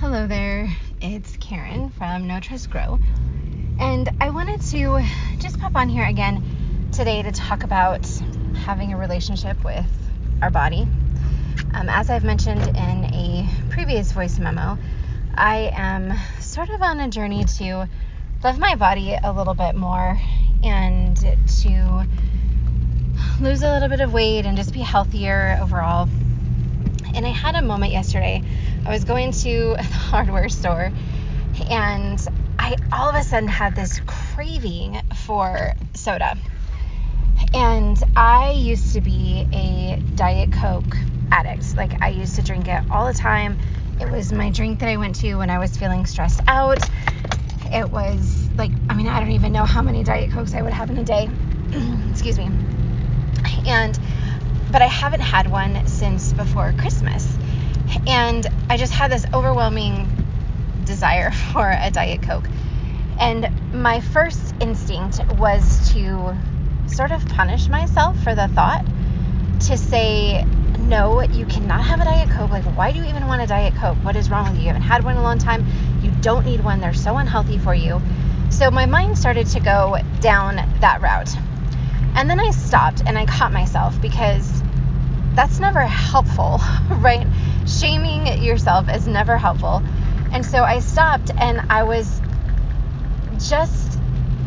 Hello there, it's Karen from No Trust Grow, and I wanted to just pop on here again today to talk about having a relationship with our body. As I've mentioned in a previous voice memo, I am sort of on a journey to love my body a little bit more and to lose a little bit of weight and just be healthier overall. And I had a moment yesterday. I was going to the hardware store and I all of a sudden had this craving for soda. And I used to be a Diet Coke addict. Like, I used to drink it all the time. It was my drink that I went to when I was feeling stressed out. It was like, I don't even know how many Diet Cokes I would have in a day. Excuse me. But I haven't had one since before Christmas. And I just had this overwhelming desire for a Diet Coke. And my first instinct was to sort of punish myself for the thought, to say, no, you cannot have a Diet Coke. Like, why do you even want a Diet Coke? What is wrong with you? You haven't had one in a long time. You don't need one. They're so unhealthy for you. So my mind started to go down that route. And then I stopped and I caught myself, because that's never helpful, right? Shaming yourself is never helpful. And so I stopped and I was just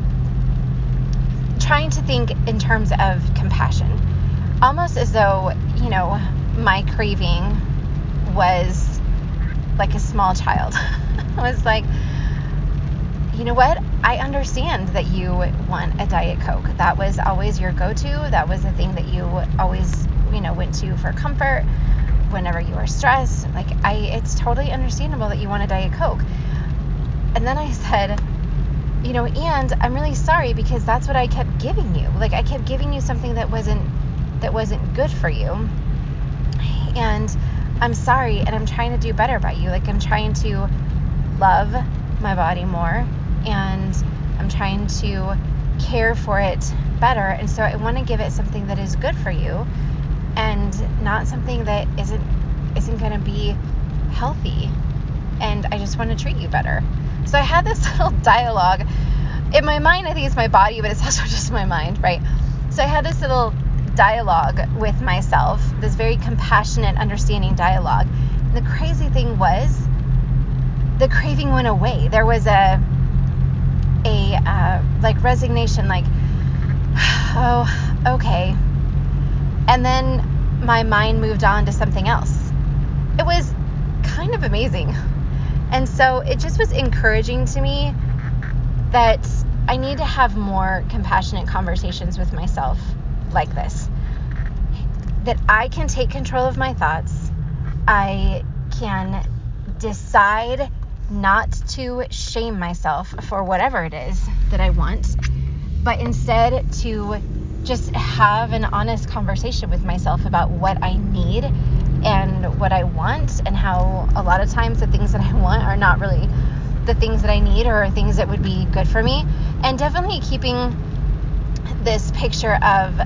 trying to think in terms of compassion, almost as though, my craving was like a small child. I was like, you know what? I understand that you want a Diet Coke. That was always your go-to. That was the thing that you always, went to for comfort whenever you were stressed. Like, it's totally understandable that you want a Diet Coke. And then I said, and I'm really sorry, because that's what I kept giving you. Like, I kept giving you something that wasn't good for you. And I'm sorry, and I'm trying to do better by you. Like, I'm trying to love my body more, and I'm trying to care for it better. And so I want to give it something that is good for you, and not something that isn't going to be healthy. And I just want to treat you better. So I had this little dialogue in my mind. I think it's my body, but it's also just my mind, right? So I had this little dialogue with myself, this very compassionate, understanding dialogue. And the crazy thing was, the craving went away. There was a resignation, like, oh, okay. And then my mind moved on to something else. It was kind of amazing. And so it just was encouraging to me that I need to have more compassionate conversations with myself like this. That I can take control of my thoughts. I can decide not to shame myself for whatever it is that I want, but instead to just have an honest conversation with myself about what I need and what I want, and how a lot of times the things that I want are not really the things that I need or things that would be good for me. And definitely keeping this picture of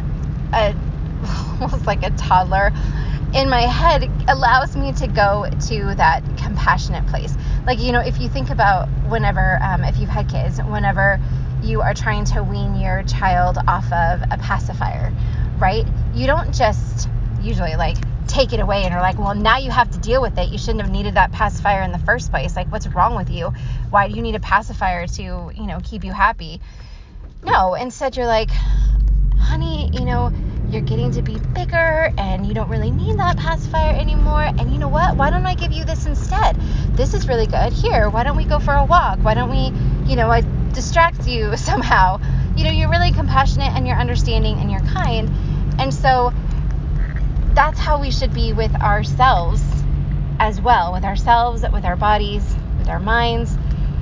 almost like a toddler in my head allows me to go to that compassionate place. Like, if you think about whenever, if you've had kids, whenever you are trying to wean your child off of a pacifier, right? You don't just usually take it away and are like, well, now you have to deal with it. You shouldn't have needed that pacifier in the first place. Like, what's wrong with you? Why do you need a pacifier to, keep you happy? No, instead you're like, honey, you're getting to be bigger and you don't really need that pacifier anymore. And you know what? Why don't I give you this instead? This is really good. Here, why don't we go for a walk? Why don't we, I distract you somehow? You're really compassionate and you're understanding and you're kind. And so that's how we should be with ourselves as well, with ourselves, with our bodies, with our minds.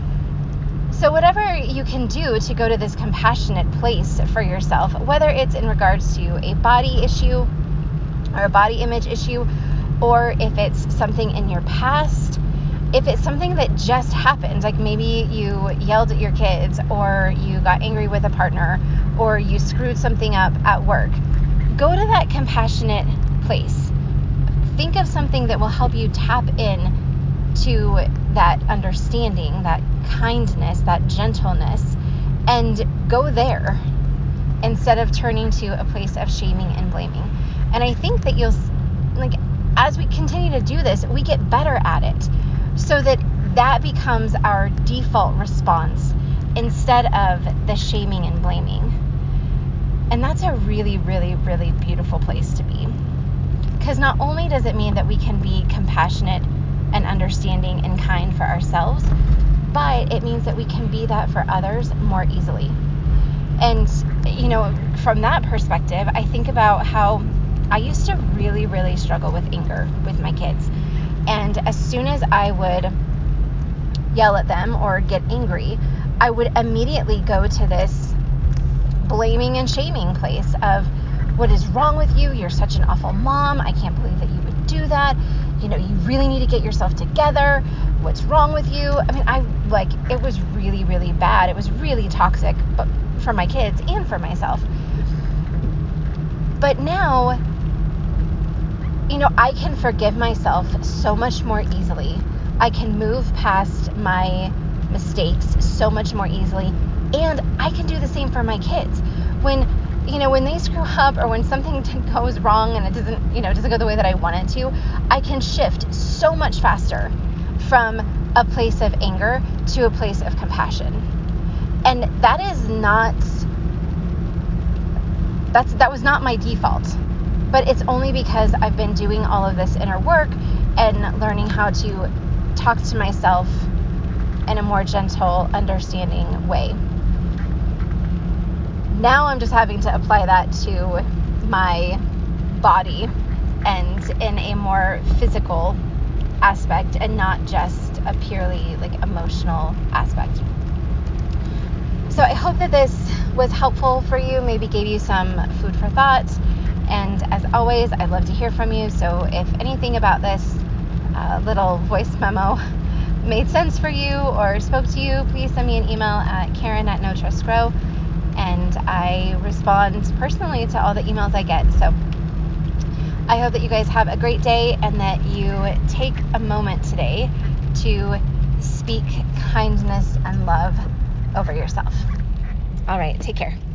So whatever you can do to go to this compassionate place for yourself, whether it's in regards to a body issue or a body image issue, or if it's something in your past, if it's something that just happened, like maybe you yelled at your kids, or you got angry with a partner, or you screwed something up at work, go to that compassionate place. Think of something that will help you tap in to that understanding, that kindness, that gentleness, and go there instead of turning to a place of shaming and blaming. And I think that as we continue to do this, we get better at it, so that becomes our default response instead of the shaming and blaming. And that's a really, really, really beautiful place to be. Because not only does it mean that we can be compassionate and understanding and kind for ourselves, but it means that we can be that for others more easily. And, from that perspective, I think about how I used to really, really struggle with anger with my kids. And as soon as I would yell at them or get angry, I would immediately go to this blaming and shaming place of, what is wrong with you? You're such an awful mom. I can't believe that you would do that. You really need to get yourself together. What's wrong with you? I mean, it was really, really bad. It was really toxic, but for my kids and for myself. But now, I can forgive myself so much more easily. I can move past my mistakes so much more easily. And I can do the same for my kids. When they screw up, or when something goes wrong and it doesn't go the way that I want it to, I can shift so much faster from a place of anger to a place of compassion. And that was not my default. But it's only because I've been doing all of this inner work and learning how to talk to myself in a more gentle, understanding way. Now I'm just having to apply that to my body and in a more physical aspect, and not just a purely emotional aspect. So I hope that this was helpful for you, maybe gave you some food for thought. And as always, I'd love to hear from you. So if anything about this little voice memo made sense for you or spoke to you, please send me an email at Karen@NoTrustGrow. And I respond personally to all the emails I get. So I hope that you guys have a great day, and that you take a moment today to speak kindness and love over yourself. All right, take care.